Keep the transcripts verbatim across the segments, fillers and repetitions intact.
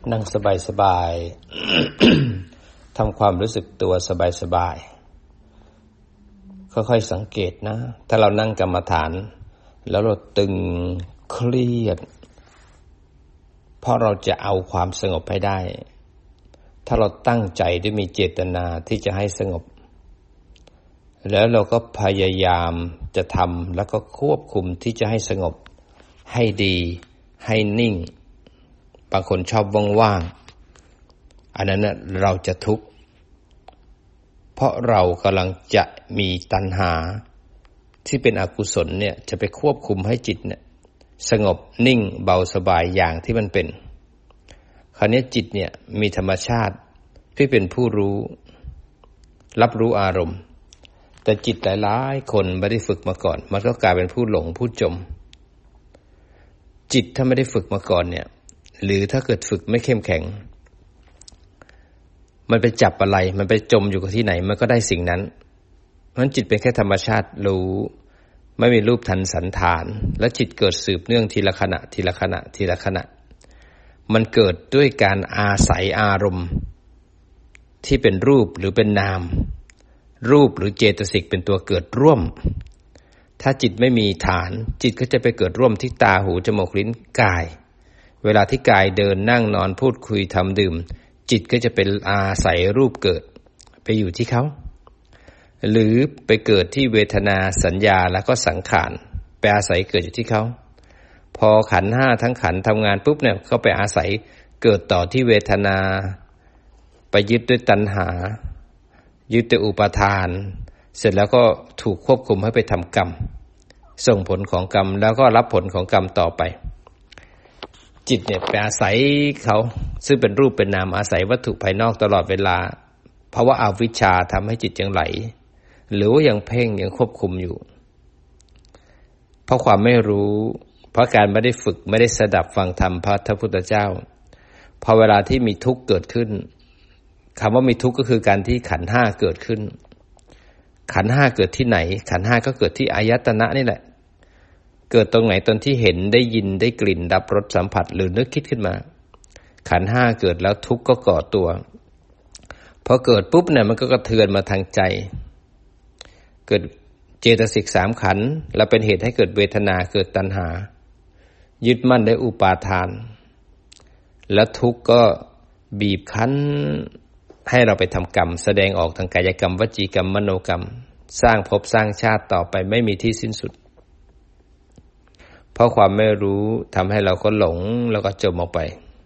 นั่งสบายๆ ทำความรู้สึกตัวสบายๆ ค่อยๆสังเกตนะถ้าเรานั่งกรรมฐานแล้วเราตึงเครียดเพราะเราจะเอาความสงบให้ได้ถ้าเราตั้งใจด้วยมีเจตนาที่จะให้สงบแล้วเราก็พยายามจะทำแล้วก็ควบคุมที่จะให้สงบให้ดีให้นิ่งบางคนชอบว่างๆอันนั้นนะเราจะทุกข์เพราะเรากำลังจะมีตัณหาที่เป็นอกุศลเนี่ยจะไปควบคุมให้จิตเนี่ยสงบนิ่งเบาสบายอย่างที่มันเป็นคราวนี้จิตเนี่ยมีธรรมชาติที่เป็นผู้รู้รับรู้อารมณ์แต่จิตหลายๆคนไม่ได้ฝึกมาก่อนมันก็กลายเป็นผู้หลงผู้จมจิตถ้าไม่ได้ฝึกมาก่อนเนี่ยหรือถ้าเกิดฝึกไม่เข้มแข็งมันไปจับอะไรมันไปจมอยู่กับที่ไหนมันก็ได้สิ่งนั้นเพราะฉะนั้นจิตเป็นแค่ธรรมชาติรู้ไม่มีรูปทันสันฐานและจิตเกิดสืบเนื่องทีละขณะทีละขณะทีละขณะมันเกิดด้วยการอาศัยอารมณ์ที่เป็นรูปหรือเป็นนามรูปหรือเจตสิกเป็นตัวเกิดร่วมถ้าจิตไม่มีฐานจิตก็จะไปเกิดร่วมที่ตาหูจมูกลิ้นกายเวลาที่กายเดินนั่งนอนพูดคุยทำดื่มจิตก็จะเป็นอาศัยรูปเกิดไปอยู่ที่เขาหรือไปเกิดที่เวทนาสัญญาแล้วก็สังขารไปอาศัยเกิดอยู่ที่เขาพอขันธ์ห้าทั้งขันธ์ทำงานปุ๊บเนี่ยเขาไปอาศัยเกิดต่อที่เวทนาไปยึดด้วยตัณหายึดด้วยอุปาทานเสร็จแล้วก็ถูกควบคุมให้ไปทำกรรมส่งผลของกรรมแล้วก็รับผลของกรรมต่อไปจิตเนี่ยไปอาศัยเขาซึ่งเป็นรูปเป็นนามอาศัยวัตถุภายนอกตลอดเวลาเพราะว่าอวิชชาทำให้จิตยังไหลหรือว่ายังเพ่งยังควบคุมอยู่เพราะความไม่รู้เพราะการไม่ได้ฝึกไม่ได้สดับฟังธรรมพระพุทธเจ้าพอเวลาที่มีทุกข์เกิดขึ้นคำว่ามีทุกข์ก็คือการที่ขันธ์ห้าเกิดขึ้นขันธ์ห้าเกิดที่ไหนขันธ์ห้าก็เกิดที่อายตนะนี่แหละเกิดตรงไหนตอนที่เห็นได้ยินได้กลิ่นรับรสสัมผัสหรือนึกคิดขึ้นมาขันธ์ห้าเกิดแล้วทุกข์ก็ก่อตัวพอเกิดปุ๊บเนี่ยมันก็กระเทือนมาทางใจเกิดเจตสิกสามขันธ์แล้วเป็นเหตุให้เกิดเวทนาเกิดตัณหายึดมั่นได้อุปาทานและทุกข์ก็บีบคั้นให้เราไปทำกรรมแสดงออกทางกายกรรมวจีกรรมมโนกรรมสร้างภพสร้างชาติต่อไปไม่มีที่สิ้นสุดเพราะความไม่รู้ทำให้เราก็หลงแล้วก็จมออกไป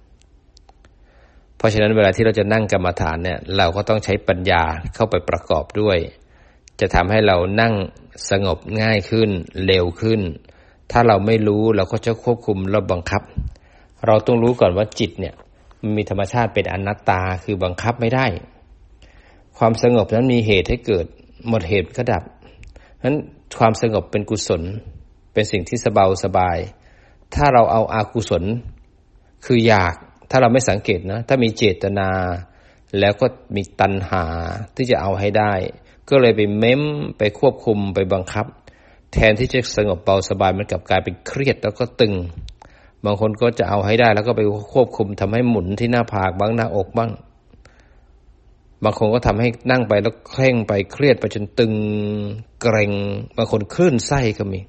เพราะฉะนั้นเวลาที่เราจะนั่งกรรมฐานเนี่ยเราก็ต้องใช้ปัญญาเข้าไปประกอบด้วยจะทำให้เรานั่งสงบง่ายขึ้นเร็วขึ้นถ้าเราไม่รู้เราก็จะควบคุมและบังคับเราต้องรู้ก่อนว่าจิตเนี่ยมันมีธรรมชาติเป็นอนัตตาคือบังคับไม่ได้ความสงบนั้นมีเหตุให้เกิดหมดเหตุก็ดับนั้นความสงบเป็นกุศลเป็นสิ่งที่สบายสบายถ้าเราเอาอากุศลคืออยากถ้าเราไม่สังเกตนะถ้ามีเจตนาแล้วก็มีตัณหาที่จะเอาให้ได้ก็เลยไปเม้มไปควบคุมไปบังคับแทนที่จะสงบเบาสบายมันกลับกลายเป็นเครียดแล้วก็ตึงบางคนก็จะเอาให้ได้แล้วก็ไปควบคุมทำให้หมุนที่หน้าผากบ้างหน้าอกบ้างบางคนก็ทำให้นั่งไปแล้วเคร่งไปเครียดไปจนตึงเกร็งบางคนคลื่นไส้ก็มี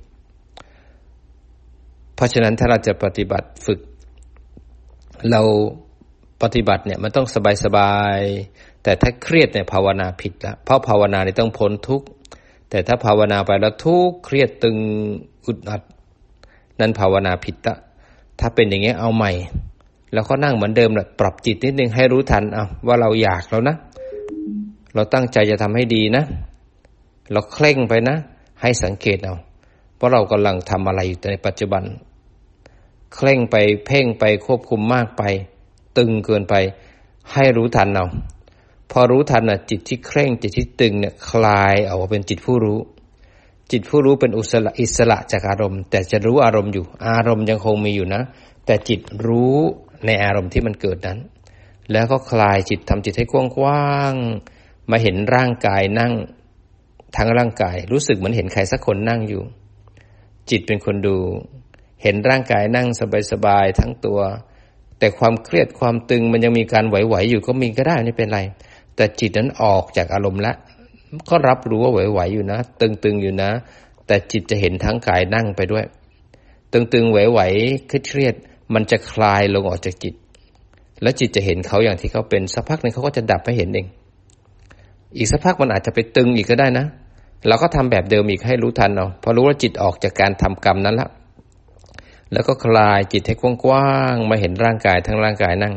เพราะฉะนั้นถ้าเราจะปฏิบัติฝึกเราปฏิบัติเนี่ยมันต้องสบายๆแต่ถ้าเครียดเนี่ยภาวนาผิดแล้วเพราะภาวนาเนี่ยต้องพ้นทุกข์แต่ถ้าภาวนาไปแล้วทุกข์เครียดตึงอึดอัดนั้นภาวนาผิดละถ้าเป็นอย่างเงี้ยเอาใหม่แล้วก็นั่งเหมือนเดิมแหละปรับจิตนิดนึงให้รู้ทันเอาว่าเราอยากแล้วนะเราตั้งใจจะทำให้ดีนะเราเคร่งไปนะให้สังเกตเอาเพราะเรากำลังทำอะไรอยู่ในปัจจุบันเคร่งไปเพ่งไปควบคุมมากไปตึงเกินไปให้รู้ทันเอาพอรู้ทันน่ะจิตที่เคร่งจิตที่ตึงเนี่ยคลายออกมาเป็นจิตผู้รู้จิตผู้รู้เป็นอุสระอิสระจากอารมณ์แต่จะรู้อารมณ์อยู่อารมณ์ยังคงมีอยู่นะแต่จิตรู้ในอารมณ์ที่มันเกิดนั้นแล้วก็คลายจิตทำจิตให้กว้างๆมาเห็นร่างกายนั่งทั้งร่างกายรู้สึกเหมือนเห็นใครสักคนนั่งอยู่จิตเป็นคนดูเห็นร่างกายนั่งสบายๆทั้งตัวแต่ความเครียดความตึงมันยังมีการไหวๆอยู่ก็มีก็ได้ไม่เป็นไรแต่จิตนั้นออกจากอารมณ์แล้วก็รับรู้ว่าไหวๆอยู่นะตึงๆอยู่นะแต่จิตจะเห็นทั้งกายนั่งไปด้วยตึงๆไหวๆเครียดๆมันจะคลายลงออกจากจิตแล้วจิตจะเห็นเขาอย่างที่เขาเป็นสักพักนึงเขาก็จะดับให้เห็นเองอีกสักพักมันอาจจะไปตึงอีกก็ได้นะเราก็ทำแบบเดิมอีกให้รู้ทันเอาพอรู้ว่าจิตออกจากการทำกรรมนั้นแล้วแล้วก็คลายจิตให้กว้างๆมาเห็นร่างกายทั้งร่างกายนั่ง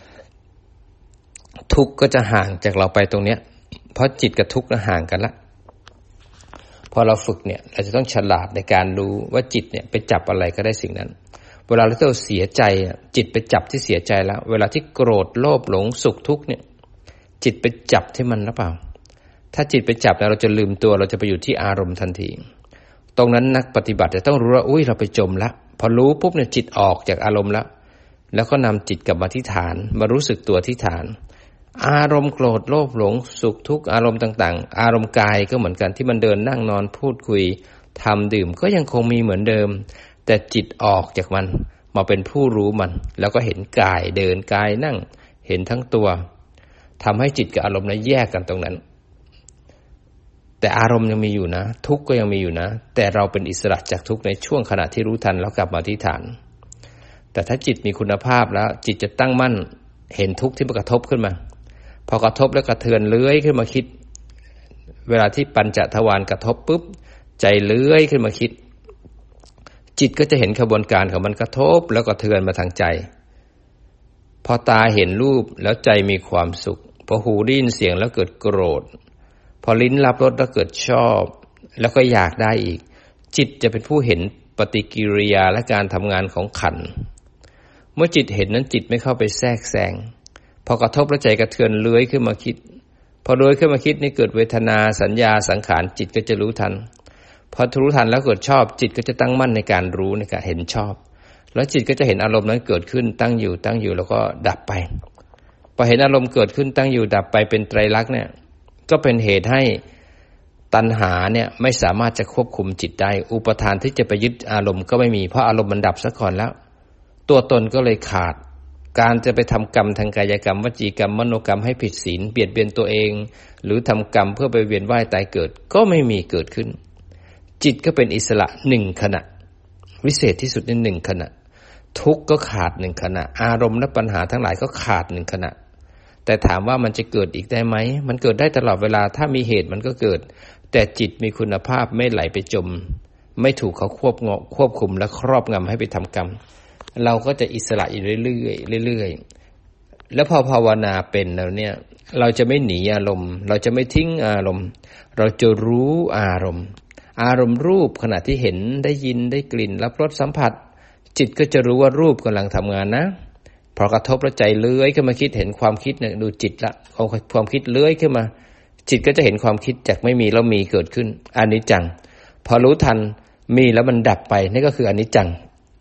ทุกข์ก็จะห่างจากเราไปตรงเนี้ยเพราะจิตกับทุกข์ห่างกันละพอเราฝึกเนี่ยเราจะต้องฉลาดในการรู้ว่าจิตเนี่ยไปจับอะไรก็ได้สิ่งนั้นเวลาเราเสียใจจิตไปจับที่เสียใจแล้วเวลาที่โกรธโลภหลงสุขทุกข์เนี่ยจิตไปจับที่มันหรือเปล่าถ้าจิตไปจับแล้วเราจะลืมตัวเราจะไปอยู่ที่อารมณ์ทันทีตรงนั้นนักปฏิบัติจะต้องรู้ว่าอุ้ยเราไปจมละพอรู้ปุ๊บเนี่ยจิตออกจากอารมณ์แล้วแล้วก็นำจิตกลับมาที่ฐานมารู้สึกตัวที่ฐานอารมณ์โกรธโลภหลงสุขทุกข์อารมณ์ต่างๆอารมณ์กายก็เหมือนกันที่มันเดินนั่งนอนพูดคุยทำดื่มก็ยังคงมีเหมือนเดิมแต่จิตออกจากมันมาเป็นผู้รู้มันแล้วก็เห็นกายเดินกายนั่งเห็นทั้งตัวทำให้จิตกับอารมณ์นั้นแยกกันตรงนั้นแต่อารมณ์ยังมีอยู่นะทุกข์ก็ยังมีอยู่นะแต่เราเป็นอิสระจากทุกข์ในช่วงขณะที่รู้ทันแล้วกลับมาที่ฐานแต่ถ้าจิตมีคุณภาพแล้วจิตจะตั้งมั่นเห็นทุกข์ที่มันกระทบขึ้นมาพอกระทบแล้วกระเทือนเลื้อยขึ้นมาคิดเวลาที่ปัญจทวารกระทบปุ๊บใจเลื้อยขึ้นมาคิดจิตก็จะเห็นขบวนการของมันกระทบแล้วกระเทือนมาทางใจพอตาเห็นรูปแล้วใจมีความสุขพอหูได้ยินเสียงแล้วเกิดโกรธพอลิ้นรับรสแล้วเกิดชอบแล้วก็อยากได้อีกจิตจะเป็นผู้เห็นปฏิกิริยาและการทำงานของขันธ์เมื่อจิตเห็นนั้นจิตไม่เข้าไปแทรกแซงพอกระทบแล้วใจกระเทือนเลื้อยขึ้นมาคิดพอเลื้อยขึ้นมาคิดนี่เกิดเวทนาสัญญาสังขารจิตก็จะรู้ทันพอรู้ทันแล้วเกิดชอบจิตก็จะตั้งมั่นในการรู้ในการเห็นชอบแล้วจิตก็จะเห็นอารมณ์นั้นเกิดขึ้นตั้งอยู่ตั้งอยู่แล้วก็ดับไปพอเห็นอารมณ์เกิดขึ้นตั้งอยู่ดับไปเป็นไตรลักษณ์เนี่ยก็เป็นเหตุให้ตัณหาเนี่ยไม่สามารถจะควบคุมจิตได้อุปทานที่จะไปยึดอารมณ์ก็ไม่มีเพราะอารมณ์มันดับซะก่อนแล้วตัวตนก็เลยขาดการจะไปทำกรรมทางกายกรรมวจีกรรมมโนกรรมให้ผิดศีลเบียดเบียนตัวเองหรือทำกรรมเพื่อไปเวียนว่ายตายเกิดก็ไม่มีเกิดขึ้นจิตก็เป็นอิสระหนึ่งขณะวิเศษที่สุดในหนึ่งขณะทุกข์ก็ขาดหนึ่งขณะอารมณ์และปัญหาทั้งหลายก็ขาดหนึ่งขณะแต่ถามว่ามันจะเกิดอีกได้ไหมมันเกิดได้ตลอดเวลาถ้ามีเหตุมันก็เกิดแต่จิตมีคุณภาพไม่ไหลไปจมไม่ถูกเขาควบงควบคุมและครอบงำให้ไปทำกรรมเราก็จะอิสระอยู่เรื่อยๆเรื่อยๆแล้วพอภาวนาเป็นแล้วเนี่ยเราจะไม่หนีอารมณ์เราจะไม่ทิ้งอารมณ์เราจะรู้อารมณ์อารมณ์รูปขณะที่เห็นได้ยินได้กลิ่นรับรสสัมผัสจิตก็จะรู้ว่ารูปกำลังทำงานนะพอกระทบแล้วใจเลื้อยขึ้นมาคิดเห็นความคิดเนี่ยดูจิตละความคิดเลื้อยขึ้นมาจิตก็จะเห็นความคิดจากไม่มีแล้วมีเกิดขึ้นอนิจจังพอรู้ทันมีแล้วมันดับไปนี่ก็คืออนิจจัง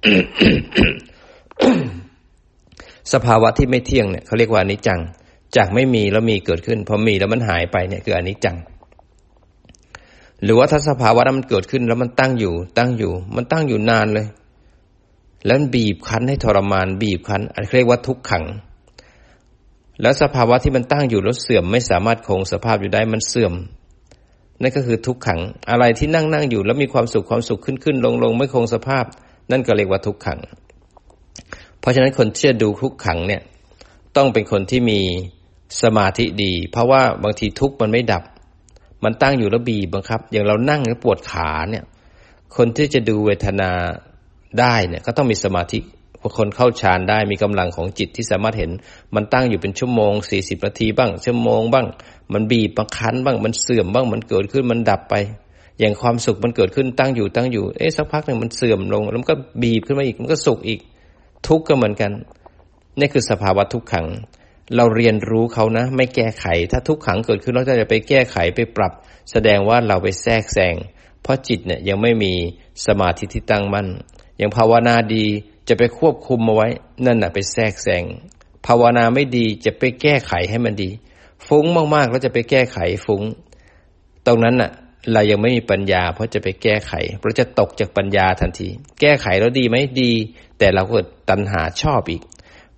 สภาวะที่ไม่เที่ยงเนี่ยเขาเรียกว่าอนิจจังจากไม่มีแล้วมีเกิดขึ้นพอมีแล้วมันหายไปเนี่ยคืออนิจจังหรือว่าถ้าสภาวะนั้นมันเกิดขึ้นแล้วมันตั้งอยู่ตั้งอยู่มันตั้งอยู่นานเลยแล้วมันบีบคั้นให้ทรมานบีบคั้นอันเรียกว่าทุกขังแล้วสภาวะที่มันตั้งอยู่แล้วเสื่อมไม่สามารถคงสภาพอยู่ได้มันเสื่อมนั่นก็คือทุกขังอะไรที่นั่งนั่งอยู่แล้วมีความสุขความสุขขึ้นขึ้นลงลงไม่คงสภาพนั่นก็เรียกว่าทุกขังเพราะฉะนั้นคนที่จะดูทุกขังเนี่ยต้องเป็นคนที่มีสมาธิดีเพราะว่าบางทีทุกข์มันไม่ดับมันตั้งอยู่แล้วบีบบังคับอย่างเรานั่งแล้วปวดขาเนี่ยคนที่จะดูเวทนาได้เนี่ยก็ต้องมีสมาธิคนเข้าฌานได้มีกำลังของจิตที่สามารถเห็นมันตั้งอยู่เป็นชั่วโมงสี่สิบนาทีบ้างชั่วโมงบ้างมันบีบมันคั้นบ้างมันเสื่อมบ้างมันเกิดขึ้นมันดับไปอย่างความสุขมันเกิดขึ้นตั้งอยู่ตั้งอยู่เอ๊ะสักพักนึงมันเสื่อมลงแล้วมันก็บีบขึ้นมาอีกมันก็สุขอีกทุกข์ก็เหมือนกันนี่คือสภาวะทุกขังเราเรียนรู้เขานะไม่แก้ไขถ้าทุกขังเกิดขึ้นแล้วจะไปแก้ไขไปปรับแสดงว่าเราไปแทรกแซงเพราะจิตเนี่ยยังไม่มีสมาธิที่ตั้งมั่นอย่างภาวนาดีจะไปควบคุมเอาไว้นั่นน่ะไปแทรกแซงภาวนาไม่ดีจะไปแก้ไขให้มันดีฟุ้งมากๆแล้วจะไปแก้ไขฟุ้งตรงนั้นน่ะเรายังไม่มีปัญญาเพราะจะไปแก้ไขเพราะจะตกจากปัญญาทันทีแก้ไขแล้วดีไหมดีแต่เราก็ตัณหาชอบอีก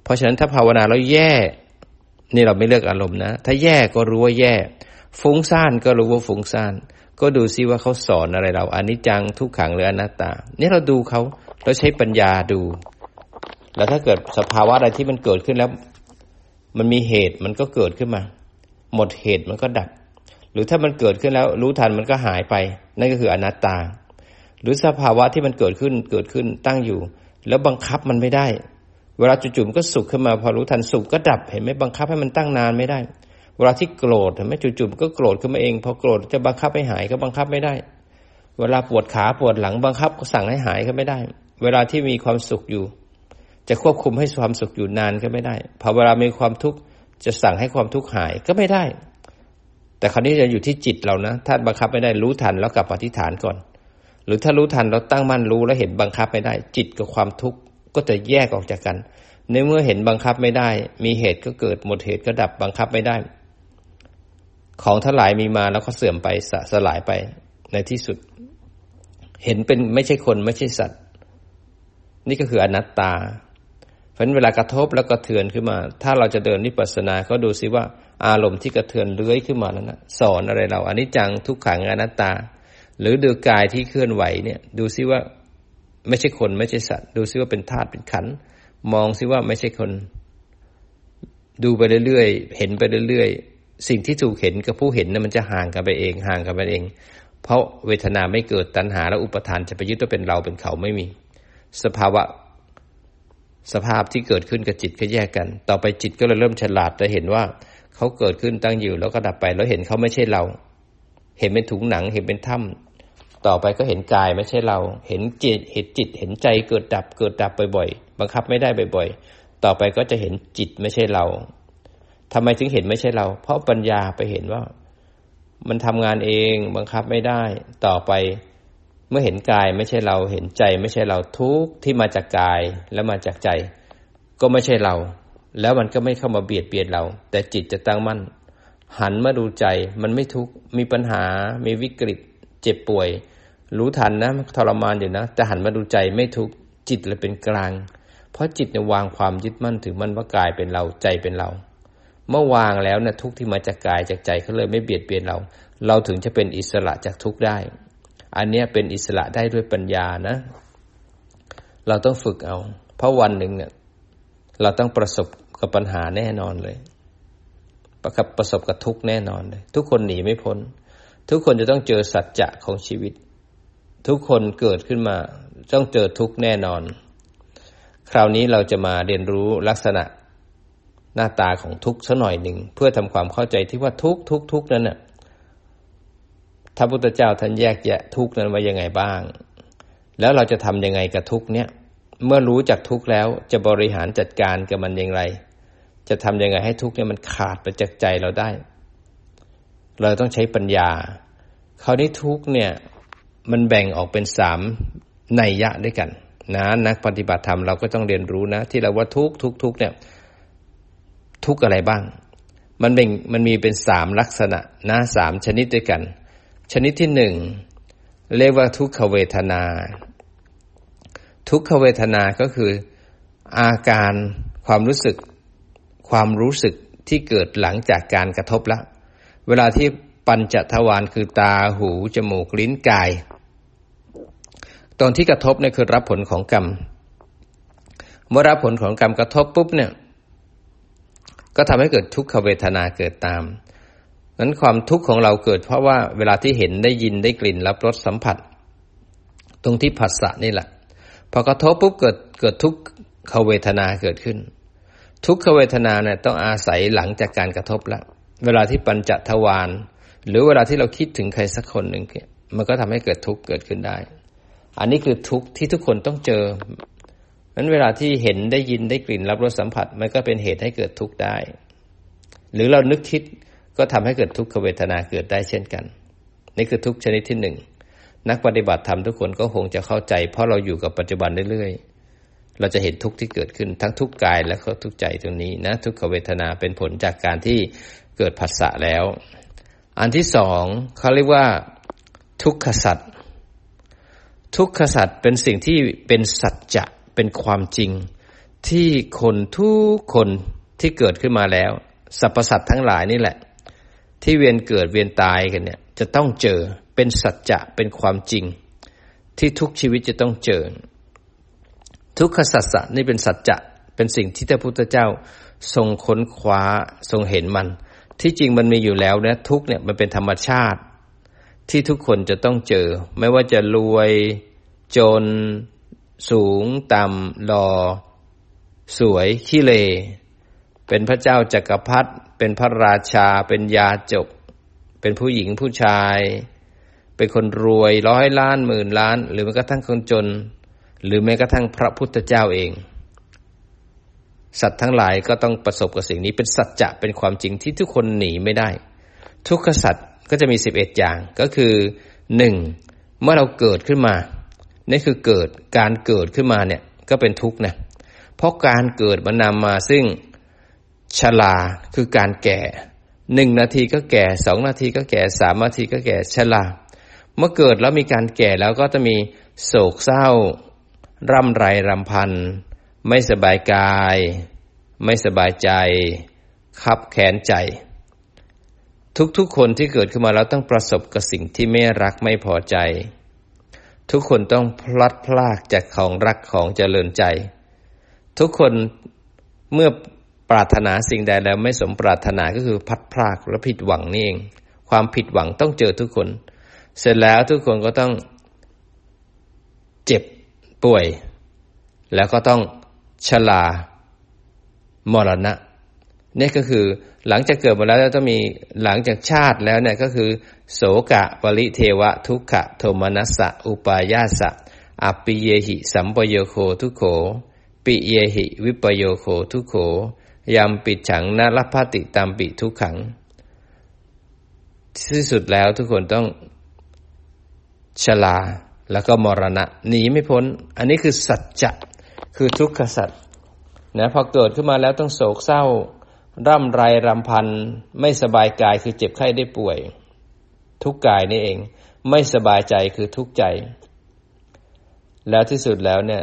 เพราะฉะนั้นถ้าภาวนาแล้วแย่นี่เราไม่เลือกอารมณ์นะถ้าแย่ก็รู้ว่าแย่ฟุ้งซ่านก็รู้ว่าฟุ้งซ่านก็ดูซิว่าเขาสอนอะไรเราอนิจจังทุกขังหรืออนัตตานี่เราดูเขาเราใช้ปัญญาดูแล้วถ้าเกิดสภาวะอะไรที่มันเกิดขึ้นแล้วมันมีเหตุมันก็เกิดขึ้นมาหมดเหตุมันก็ดับหรือถ้ามันเกิดขึ้นแล้วรู้ทันมันก็หายไปนั่นก็คืออนัตตาหรือสภาวะที่มันเกิดขึ้นเกิดขึ้นตั้งอยู่แล้วบังคับมันไม่ได้เวลาจู่ๆมันก็สุขขึ้นมาพอรู้ทันสุขก็ดับเห็นไหมบังคับให้มันตั้งนานไม่ได้เวลาที่โกรธเห็นไหมจู่ๆมันก็โกรธขึ้นมาเองพอโกรธจะบังคับให้หายก็บังคับไม่ได้เวลาปวดขาปวดหลังบังคับก็สั่งให้หายก็ไม่ได้เวลาที่มีความสุขอยู่จะควบคุมให้ความสุขอยู่นานก็ไม่ได้พอเวลามีความทุกข์จะสั่งให้ความทุกข์หายก็ไม่ได้แต่คราวนี้จะอยู่ที่จิตเรานะถ้าบังคับไม่ได้รู้ทันแล้วกลับอธิษฐานก่อนหรือถ้ารู้ทันเราตั้งมั่นรู้แล้วเห็นบังคับไม่ได้จิตกับความทุกข์ก็จะแยกออกจากกันในเมื่อเห็นบังคับไม่ได้มีเหตุก็เกิดหมดเหตุก็ดับบังคับไม่ได้ของทั้งหลายมีมาแล้วก็เสื่อมไปสสลายไปในที่สุดเห็นเป็นไม่ใช่คนไม่ใช่สัตว์นี่ก็คืออนัตตาเพราะฉะนั้นเวลากระทบแล้วกระเทือนขึ้นมาถ้าเราจะเดินวิปัสสนาก็ดูซิว่าอารมณ์ที่กระเทือนเลื้อยขึ้นมานั้นนะสอนอะไรเราอนิจจังทุกขังอนัตตาหรือดูกายที่เคลื่อนไหวเนี่ยดูซิว่าไม่ใช่คนไม่ใช่สัตว์ดูซิว่าเป็นธาตุเป็นขันธ์มองซิว่าไม่ใช่คนดูไปเรื่อยๆเห็นไปเรื่อยๆสิ่งที่ถูกเห็นกับผู้เห็นน่ะมันจะห่างกันไปเองห่างกันไปเองเพราะเวทนาไม่เกิดตัณหาและอุปทานจะไปยึดว่าเป็นเราเป็นเขาไม่มีสภาวะสภาพที่เกิดขึ้นกับจิตก็แยกกันต่อไปจิตก็เลยเริ่มฉลาดจะเห็นว่าเขาเกิดขึ้นตั้งอยู่แล้วก็ดับไปแล้วเห็นเขาไม่ใช่เราเห็นเป็นถุงหนังเห็นเป็นถ้ำต่อไปก็เห็นกายไม่ใช่เราเห็นจิตเห็นจิตเห็นใจเกิดดับเกิดดับบ่อยๆบังคับไม่ได้บ่อยๆต่อไปก็จะเห็นจิตไม่ใช่เราทำไมถึงเห็นไม่ใช่เราเพราะปัญญาไปเห็นว่ามันทำงานเองบังคับไม่ได้ต่อไปเมื่อเห็นกายไม่ใช่เราเห็นใจไม่ใช่เราทุกที่มาจากกายและมาจากใจก็ไม่ใช่เราแล้วมันก็ไม่เข้ามาเบียดเบียนเราแต่จิตจะตั้งมั่นหันมาดูใจมันไม่ทุกข์มีปัญหามีวิกฤตเจ็บป่วยรู้ทันนะทรมานอยู่นะแต่หันมาดูใจไม่ทุกข์จิตเลยเป็นกลางเพราะจิตเนี่ยวางความยึดมั่นถือมั่นว่ากายเป็นเราใจเป็นเราเมื่อวางแล้วนะทุกข์ที่มาจากกายจากใจเขาเลยไม่เบียดเบียนเราเราถึงจะเป็นอิสระจากทุกข์ได้อันนี้เป็นอิสระได้ด้วยปัญญานะเราต้องฝึกเอาเพราะวันหนึ่งเนี่ยเราต้องประสบกับปัญหาแน่นอนเลยประกับประสบกับทุกข์แน่นอนเลยทุกคนหนีไม่พ้นทุกคนจะต้องเจอสัจจะของชีวิตทุกคนเกิดขึ้นมาต้องเจอทุกข์แน่นอนคราวนี้เราจะมาเรียนรู้ลักษณะหน้าตาของทุกข์สักหน่อยหนึ่งเพื่อทำความเข้าใจที่ว่าทุกข์ทุกข์ทุกข์นั้นน่ะพระพุทธเจ้าท่านแยกแยะทุกข์นั้นไว้ยังไงบ้างแล้วเราจะทำยังไงกับทุกข์เนี้ยเมื่อรู้จักทุกข์แล้วจะบริหารจัดการกับมันอย่างไรจะทำยังไงให้ทุกข์เนี่ยมันขาดไปจากใจเราได้เราต้องใช้ปัญญาคราวนี้ทุกข์เนี่ยมันแบ่งออกเป็นสามนัยยะด้วยกันนะนักปฏิบัติธรรมเราก็ต้องเรียนรู้นะที่เราว่าทุกข์ทุกข์ทุกข์เนี่ยทุกข์อะไรบ้างมันแบ่งมันมีเป็นสามลักษณะนะสามชนิดด้วยกันชนิดที่หนึ่งเรียกว่าทุกขเวทนาทุกขเวทนาก็คืออาการความรู้สึกความรู้สึกที่เกิดหลังจากการกระทบแล้วเวลาที่ปัญจทวารคือตาหูจมูกลิ้นกายตอนที่กระทบเนี่ยคือรับผลของกรรมเมื่อรับผลของกรรมกระทบปุ๊บเนี่ยก็ทำให้เกิดทุกขเวทนาเกิดตามนั้นความทุกข์ของเราเกิดเพราะว่าเวลาที่เห็นได้ยินได้กลิ่นรับรสสัมผัสตรงที่ผัสสะนี่แหละพอกระทบปุ๊บเกิดเกิดทุกขเวทนาเกิดขึ้นทุกขเวทนาเนี่ยต้องอาศัยหลังจากการกระทบแล้วเวลาที่ปัญจทวารหรือเวลาที่เราคิดถึงใครสักคนหนึ่งมันก็ทำให้เกิดทุกข์เกิดขึ้นได้อันนี้คือทุกข์ที่ทุกคนต้องเจอนั้นเวลาที่เห็นได้ยินได้กลิ่นรับรสสัมผัสมันก็เป็นเหตุให้เกิดทุกข์ได้หรือเรานึกคิดก็ทำให้เกิดทุกขเวทนาเกิดได้เช่นกันนี่คือทุกข์ชนิดที่หนึ่งนักปฏิบัติธรรมทุกคนก็คงจะเข้าใจเพราะเราอยู่กับปัจจุบันเรื่อยๆเราจะเห็นทุกข์ที่เกิดขึ้นทั้งทุกข์กายและก็ทุกข์ใจตรงนี้นะทุกขเวทนาเป็นผลจากการที่เกิดผัสสะแล้วอันที่สองเขาเรียกว่าทุกขสัจทุกขสัจเป็นสิ่งที่เป็นสัจจะเป็นความจริงที่คนทุกคนที่เกิดขึ้นมาแล้วสรรพสัตว์ทั้งหลายนี่แหละที่เวียนเกิดเวียนตายกันเนี่ยจะต้องเจอเป็นสัจจะเป็นความจริงที่ทุกชีวิตจะต้องเจอทุกขสัจจะนี่เป็นสัจจะเป็นสิ่งที่พระพุทธเจ้าทรงค้นคว้าทรงเห็นมันที่จริงมันมีอยู่แล้วนะทุกเนี่ยมันเป็นธรรมชาติที่ทุกคนจะต้องเจอไม่ว่าจะรวยจนสูงต่ำหล่อสวยขี้เลเป็นพระเจ้าจักรพรรดิเป็นพระราชาเป็นยาจกเป็นผู้หญิงผู้ชายเป็นคนรวยร้อยล้านหมื่นล้านหรือแม้กระทั่งคนจนหรือแม้กระทั่งพระพุทธเจ้าเองสัตว์ทั้งหลายก็ต้องประสบกับสิ่งนี้เป็นสัจจะเป็นความจริงที่ทุกคนหนีไม่ได้ทุกขสัจก็จะมีสิบเอ็ดอย่างก็คือหนึ่งเมื่อเราเกิดขึ้นมานี่คือเกิดการเกิดขึ้นมาเนี่ยก็เป็นทุกข์นะเพราะการเกิดมันนำมาซึ่งชราคือการแก่หนึ่งนาทีก็แก่สองนาทีก็แก่สามนาทีก็แก่ชราเมื่อเกิดแล้วมีการแก่แล้วก็จะมีโศกเศร้าร่ำไรรำพันไม่สบายกายไม่สบายใจคับแค้นใจทุกๆคนที่เกิดขึ้นมาแล้วต้องประสบกับสิ่งที่ไม่รักไม่พอใจทุกคนต้องพลัดพรากจากของรักของเจริญใจทุกคนเมื่อปรารถนาสิ่งใดแล้วไม่สมปรารถนาก็คือพลัดพรากและผิดหวังนี่เองความผิดหวังต้องเจอทุกคนเสร็จแล้วทุกคนก็ต้องเจ็บป่วยแล้วก็ต้องชรามรณะนี่ก็คือหลังจากเกิดมาแล้วต้องมีหลังจากชาติแล้วเนี่ยก็คือโสกะปริเทวะทุกขะโทมนัสสะอุปายาสะอัปปิเยหิสัมปโยโคทุกโขปิเยหิวิปโยโคทุกโขยัมปิฉังนรพติตัมปิทุกขังที่สุดแล้วทุกคนต้องชราแล้วก็มรณะหนีไม่พ้นอันนี้คือสัจจะคือทุกขสัจนะพอเกิดขึ้นมาแล้วต้องโศกเศร้าร่ำไรรำพันไม่สบายกายคือเจ็บไข้ได้ป่วยทุกกายนี่เองไม่สบายใจคือทุกใจแล้วที่สุดแล้วเนี่ย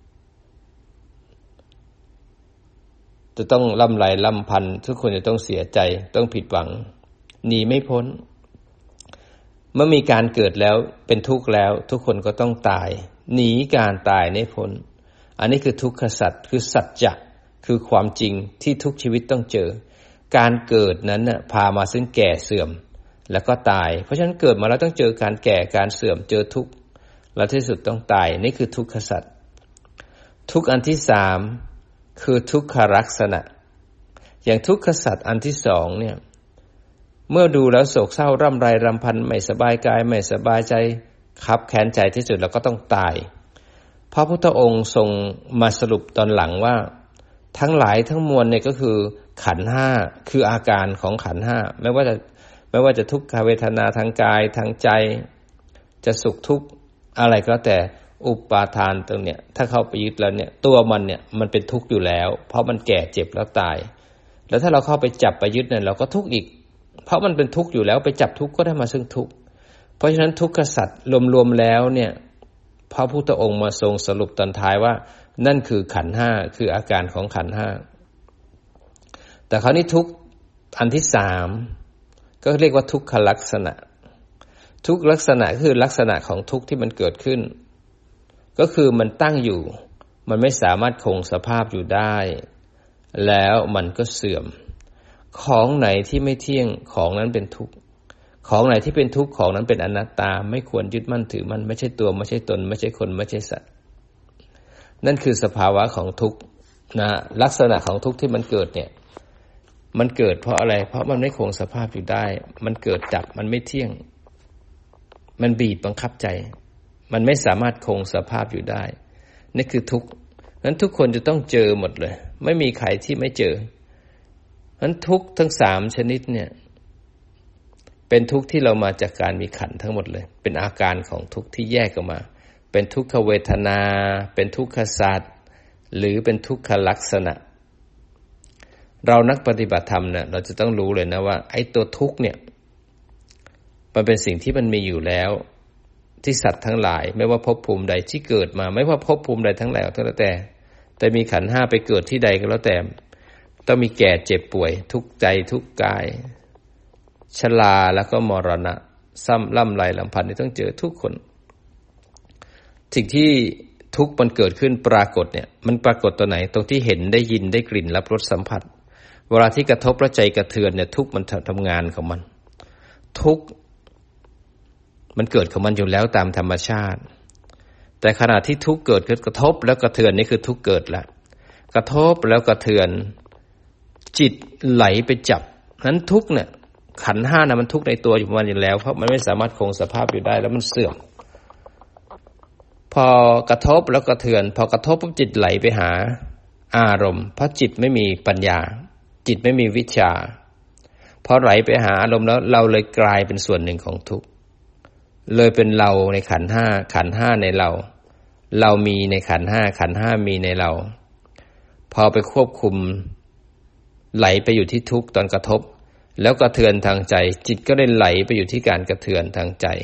จะต้องร่ำไรรำพันทุกคนจะต้องเสียใจต้องผิดหวังหนีไม่พ้นเมื่อมีการเกิดแล้วเป็นทุกข์แล้วทุกคนก็ต้องตายหนีการตายไม่พ้นอันนี้คือทุกขสัจคือสัจจะคือความจริงที่ทุกชีวิตต้องเจอการเกิดนั้นน่ะพามาซึ่งแก่เสื่อมแล้วก็ตายเพราะฉะนั้นเกิดมาแล้วต้องเจอการแก่การเสื่อมเจอทุกข์และที่สุดต้องตายนี่คือทุกขสัจทุกข์อันที่สามคือทุกขลักษณะอย่างทุกขสัจอันที่สองเนี่ยเมื่อดูแล้วโศกเศร้าร่ำไรรำพันไม่สบายกายไม่สบายใจคับแค้นใจที่สุดแล้วก็ต้องตายพระพุทธองค์ทรงมาสรุปตอนหลังว่าทั้งหลายทั้งมวลเนี่ยก็คือขันธ์ห้าคืออาการของขันธ์ห้าไม่ว่าจะไม่ว่าจะทุกขเวทนาทางกายทางใจจะสุขทุกข์อะไรก็แต่อุปาทานตรงเนี้ยถ้าเข้าไปยึดแล้วเนี่ยตัวมันเนี่ยมันเป็นทุกข์อยู่แล้วเพราะมันแก่เจ็บแล้วตายแล้วถ้าเราเข้าไปจับไปยึดเนี่ยเราก็ทุกข์อีกเพราะมันเป็นทุกข์อยู่แล้วไปจับทุกข์ก็ได้มาซึ่งทุกข์เพราะฉะนั้นทุกขสัจรวมๆแล้วเนี่ยพระพุทธองค์มาทรงสรุปตอนท้ายว่านั่นคือขันธ์ห้าคืออาการของขันธ์ห้าแต่คราวนี้ทุกข์อันที่สามก็เรียกว่าทุกขลักษณะทุกลักษณะคือลักษณะของทุกข์ที่มันเกิดขึ้นก็คือมันตั้งอยู่มันไม่สามารถคงสภาพอยู่ได้แล้วมันก็เสื่อมของไหนที่ไม่เที่ยงของนั้นเป็นทุกข์ของไหนที่เป็นทุกข์ของนั้นเป็นอนัตตาไม่ควรยึดมั่นถือมันไม่ใช่ตัวไม่ใช่ตนไม่ใช่คนไม่ใช่สัตว์นั่นคือสภาวะของทุกข์นะลักษณะของทุกข์ที่มันเกิดเนี่ยมันเกิดเพราะอะไรเพราะมันไม่คงสภาพอยู่ได้มันเกิดดับมันไม่เที่ยงมันบีบบังคับใจมันไม่สามารถคงสภาพอยู่ได้นี่คือทุกข์นั้นทุกคนจะต้องเจอหมดเลยไม่มีใครที่ไม่เจอนั้นทุกข์ทั้งสามชนิดเนี่ยเป็นทุกข์ที่เรามาจากการมีขันธ์ทั้งหมดเลยเป็นอาการของทุกข์ที่แยกออกมาเป็นทุกขเวทนาเป็นทุกขสัจหรือเป็นทุกขลักษณะเรานักปฏิบัติธรรมเนี่ยเราจะต้องรู้เลยนะว่าไอ้ตัวทุกข์เนี่ยมันเป็นสิ่งที่มันมีอยู่แล้วที่สัตว์ทั้งหลายไม่ว่าภพภูมิใดที่เกิดมาไม่ว่าภพภูมิใดทั้งหลายทั้งแต่แต่มีขันธ์ห้าไปเกิดที่ใดก็แล้วแต่ต้องมีแก่เจ็บป่วยทุกใจทุกกายชราแล้วก็มรณะซ้ำล่ำไรลำพันธ์นี่ต้องเจอทุกคนสิ่งที่ทุกข์มันเกิดขึ้นปรากฏเนี่ยมันปรากฏตัวไหนตรงที่เห็นได้ยินได้กลิ่นรับรสสัมผัสเวลาที่กระทบแล้วใจกระเทือนเนี่ยทุกข์มันทำงานของมันทุกข์มันเกิดของมันอยู่แล้วตามธรรมชาติแต่ขณะที่ทุกข์เกิดขึ้นกระทบแล้วกระเทือนนี่คือทุกข์เกิดแล้วกระทบแล้วกระเทือนจิตไหลไปจับนั้นทุกข์เนี่ยขันธ์ห้านะมันทุกข์ในตัวอยู่มันอยู่แล้วเพราะมันไม่สามารถคงสภาพอยู่ได้แล้วมันเสื่อมพอกระทบแล้วกระเทือนพอกระทบปุ๊บจิตไหลไปหาอารมณ์เพราะจิตไม่มีปัญญาจิตไม่มีวิชาพอไหลไปหาอารมณ์แล้วเราเลยกลายเป็นส่วนหนึ่งของทุกข์เลยเป็นเราในขันธ์ห้าขันธ์ห้าในเราเรามีในขันธ์ห้าขันธ์ห้ามีในเราพอไปควบคุมไหลไปอยู่ที่ทุกข์ตอนกระทบแล้วกระเทือนทางใจจิตก็เลยไหลไปอยู่ที่การกระเทือนทางใจ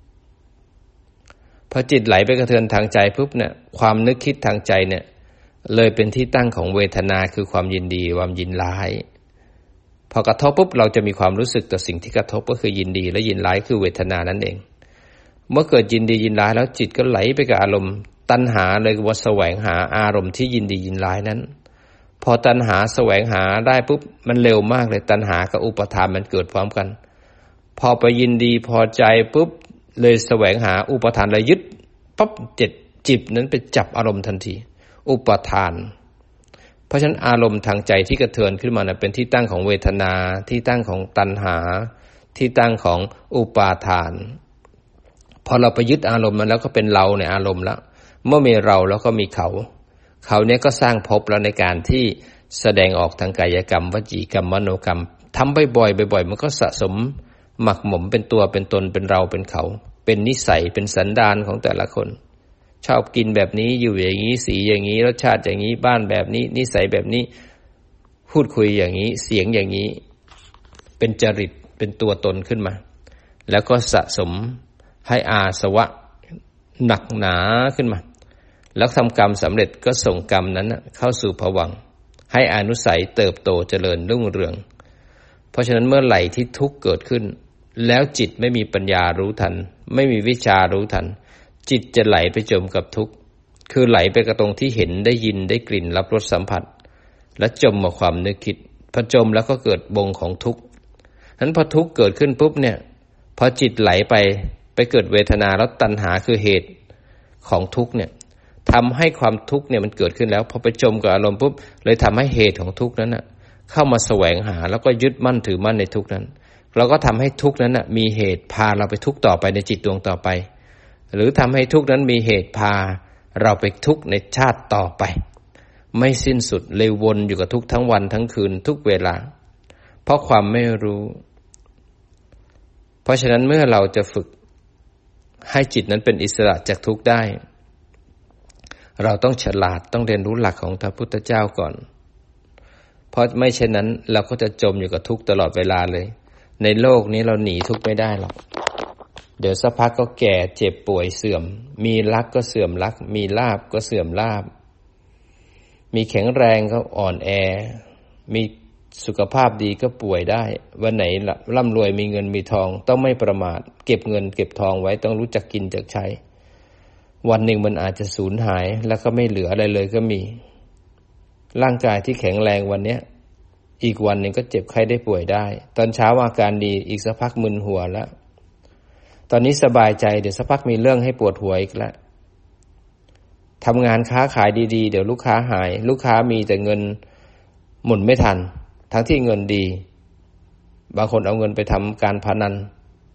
พอจิตไหลไปกระเทือนทางใจปุ๊บเนี่ยความนึกคิดทางใจเนี่ยเลยเป็นที่ตั้งของเวทนาคือความยินดีความยินร้ายพอกระทบปุ๊บเราจะมีความรู้สึกต่อสิ่งที่กระทบก็คือยินดีและยินร้ายคือเวทนานั่นเองเมื่อเกิดยินดียินร้ายแล้วจิตก็ไหลไปกับอารมณ์ตัณหาเลยว่าแสวงหาอารมณ์ที่ยินดียินร้ายนั้นพอตัณหาแสวงหาได้ปุ๊บมันเร็วมากเลยตัณหากับอุปทานมันเกิดพร้อมกันพอไปยินดีพอใจปุ๊บเลยแสวงหาอุปทานเลยยึดปั๊บจิตจิตนั้นไปจับอารมณ์ทันทีอุปทานเพราะฉะนั้นอารมณ์ทางใจที่กระเทือนขึ้นมานะเป็นที่ตั้งของเวทนาที่ตั้งของตัณหาที่ตั้งของอุปาทานพอเราไปยึดอารมณ์มันแล้วก็เป็นเราในอารมณ์แล้วเมื่อมีเราแล้วก็มีเขาเขาเนี้ยก็สร้างภพแล้วในการที่แสดงออกทางกายกรรมวจีกรรมมโนกรรมทำบ่อยๆบ่อยๆมันก็สะสมหมักหมมเป็นตัวเป็นตนเป็นเราเป็นเขาเป็นนิสัยเป็นสันดานของแต่ละคนชอบกินแบบนี้อยู่อย่างนี้สีอย่างนี้รสชาติอย่างนี้บ้านแบบนี้นิสัยแบบนี้พูดคุยอย่างนี้เสียงอย่างนี้เป็นจริตเป็นตัวตนขึ้นมาแล้วก็สะสมให้อาสวะหนักหนาขึ้นมาแล้วทำกรรมสำเร็จก็ส่งกรรมนั้นเข้าสู่ภวังค์ให้อานุสัยเติบโตเจริญรุ่งเรืองเพราะฉะนั้นเมื่อไหร่ที่ทุกข์เกิดขึ้นแล้วจิตไม่มีปัญญารู้ทันไม่มีวิชารู้ทันจิตจะไหลไปจมกับทุกข์คือไหลไปกับตรงที่เห็นได้ยินได้กลิ่นรับรสสัมผัสและจมกับความนึกคิดพอจมแล้วก็เกิดบงของทุกข์นั้นพอทุกข์เกิดขึ้นปุ๊บเนี่ยพอจิตไหลไปไปเกิดเวทนาแล้วตัณหาคือเหตุของทุกข์เนี่ยทำให้ความทุกข์เนี่ยมันเกิดขึ้นแล้วพอไปจมกับอารมณ์ปุ๊บเลยทำให้เหตุของทุกข์นั้นน่ะเข้ามาแสวงหาแล้วก็ยึดมั่นถือมั่นในทุกข์นั้นเราก็ทำให้ทุกข์นั้นน่ะมีเหตุพาเราไปทุกข์ต่อไปในจิตดวงต่อไปหรือทำให้ทุกข์นั้นมีเหตุพาเราไปทุกข์ในชาติต่อไปไม่สิ้นสุดเลยวนอยู่กับทุกข์ทั้งวันทั้งคืนทุกเวลาเพราะความไม่รู้เพราะฉะนั้นเมื่อเราจะฝึกให้จิตนั้นเป็นอิสระจากทุกข์ได้เราต้องฉลาดต้องเรียนรู้หลักของพระพุทธเจ้าก่อนเพราะไม่เช่นนั้นเราก็จะจมอยู่กับทุกข์ตลอดเวลาเลยในโลกนี้เราหนีทุกข์ไม่ได้หรอกเดี๋ยวสักพักก็แก่เจ็บป่วยเสื่อมมีรักก็เสื่อมรักมีลาภก็เสื่อมลาภมีแข็งแรงก็อ่อนแอมีสุขภาพดีก็ป่วยได้วันไหนร่ำรวยมีเงินมีทองต้องไม่ประมาทเก็บเงินเก็บทองไว้ต้องรู้จักกินจักใช้วันหนึ่งมันอาจจะสูญหายแล้วก็ไม่เหลืออะไรเลยก็มีร่างกายที่แข็งแรงวันนี้อีกวันหนึ่งก็เจ็บไข้ได้ป่วยได้ตอนเช้าอาการดีอีกสักพักมึนหัวแล้วตอนนี้สบายใจเดี๋ยวสักพักมีเรื่องให้ปวดหัวอีกแล้วทำงานค้าขายดีๆเดี๋ยวลูกค้าหายลูกค้ามีแต่เงินหมุนไม่ทันทั้งที่เงินดีบางคนเอาเงินไปทำการพนัน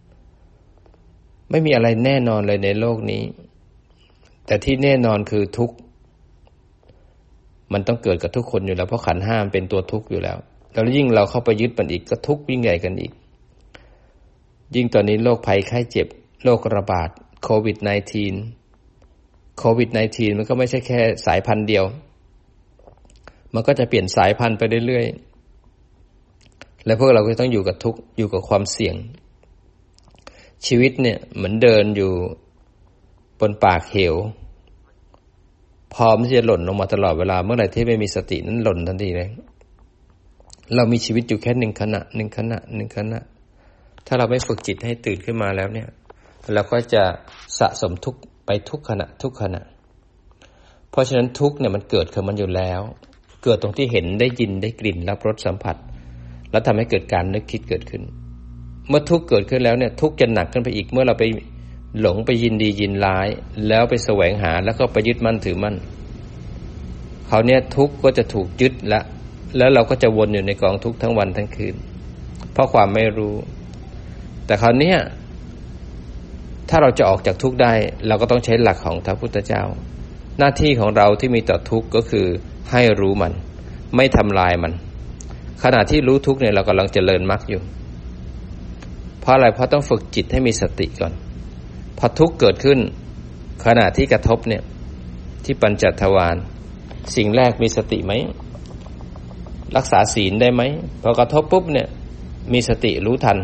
ไม่มีอะไรแน่นอนเลยในโลกนี้แต่ที่แน่นอนคือทุกข์มันต้องเกิดกับทุกคนอยู่แล้วเพราะขันธ์ห้ามันเป็นตัวทุกข์อยู่แล้วแล้วยิ่งเราเข้าไปยึดมันอีกก็ทุกข์ยิ่งใหญ่กันอีกยิ่งตอนนี้โรคภัยไข้เจ็บโรคระบาดโควิด สิบเก้า โควิด สิบเก้า มันก็ไม่ใช่แค่สายพันธุ์เดียวมันก็จะเปลี่ยนสายพันธุ์ไปเรื่อยๆและพวกเราก็ต้องอยู่กับทุกข์อยู่กับความเสี่ยงชีวิตเนี่ยเหมือนเดินอยู่บนปากเหวพร้อมที่จะหล่นลงมาตลอดเวลาเมื่อไหร่ที่ไม่มีสตินั้นหล่นทันทีเลยเรามีชีวิตอยู่แค่หนึ่งขณะหนึ่งขณะหนึ่งขณะถ้าเราไม่ฝึกจิตให้ตื่นขึ้นมาแล้วเนี่ยเราก็จะสะสมทุกข์ไปทุกขณะทุกขณะเพราะฉะนั้นทุกข์เนี่ยมันเกิดขึ้นมันอยู่แล้วเกิดตรงที่เห็นได้ยินได้กลิ่นรับรสสัมผัสแล้วทำให้เกิดการนึกคิดเกิดขึ้นเมื่อทุกข์เกิดขึ้นแล้วเนี่ยทุกข์จะหนักขึ้นไปอีกเมื่อเราไปหลงไปยินดียินร้ายแล้วไปแสวงหาแล้วก็ไปยึดมั่นถือมั่นคราวนี้ทุกข์ก็จะถูกยึดละแล้วเราก็จะวนอยู่ในกองทุกข์ทั้งวันทั้งคืนเพราะความไม่รู้แต่คราวนี้ถ้าเราจะออกจากทุกข์ได้เราก็ต้องใช้หลักของพระพุทธเจ้าหน้าที่ของเราที่มีต่อทุกข์ก็คือให้รู้มันไม่ทำลายมันขณะที่รู้ทุกข์เนี่ยเรากำลังเจริญมรรคอยู่เพราะอะไรเพราะต้องฝึกจิตให้มีสติก่อนพอทุกข์เกิดขึ้นขณะที่กระทบเนี่ยที่ปัญจทวารสิ่งแรกมีสติไหมรักษาศีลได้ไหมพอกระทบปุ๊บเนี่ยมีสติรู้ทัน